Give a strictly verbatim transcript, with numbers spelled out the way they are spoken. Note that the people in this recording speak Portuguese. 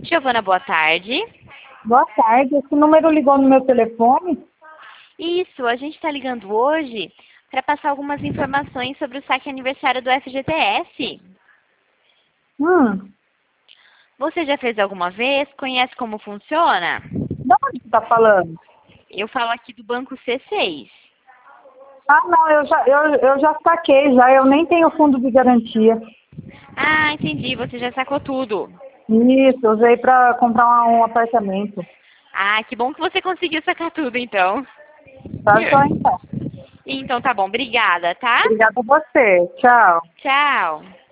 Giovana, boa tarde. Boa tarde, esse número ligou no meu telefone? Isso, a gente está ligando hoje para passar algumas informações sobre o saque aniversário do F G T S. Hum, Você já fez alguma vez? Conhece como funciona? de onde você está falando? Eu falo aqui do Banco C seis. Ah, não, eu já, eu, eu já saquei, já, eu nem tenho fundo de garantia. Ah, entendi, você já sacou tudo. Isso, eu usei para comprar um, um apartamento. Ah, que bom que você conseguiu sacar tudo, então. Tá, só então. Então tá bom, obrigada, tá? Obrigada a você, tchau. Tchau.